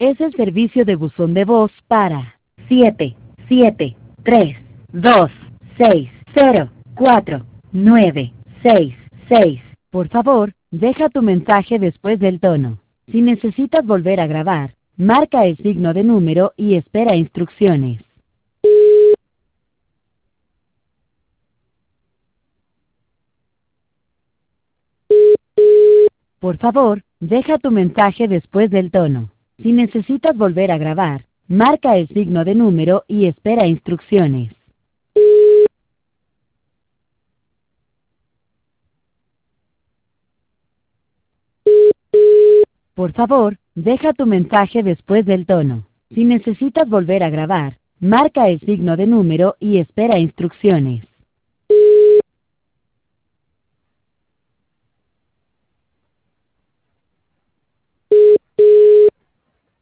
Es el servicio de buzón de voz para 773-260-4-9-6-6. Por favor, deja tu mensaje después del tono. Si necesitas volver a grabar, marca el signo de número y espera instrucciones. Por favor, deja tu mensaje después del tono. Si necesitas volver a grabar, marca el signo de número y espera instrucciones. Por favor, deja tu mensaje después del tono. Si necesitas volver a grabar, marca el signo de número y espera instrucciones.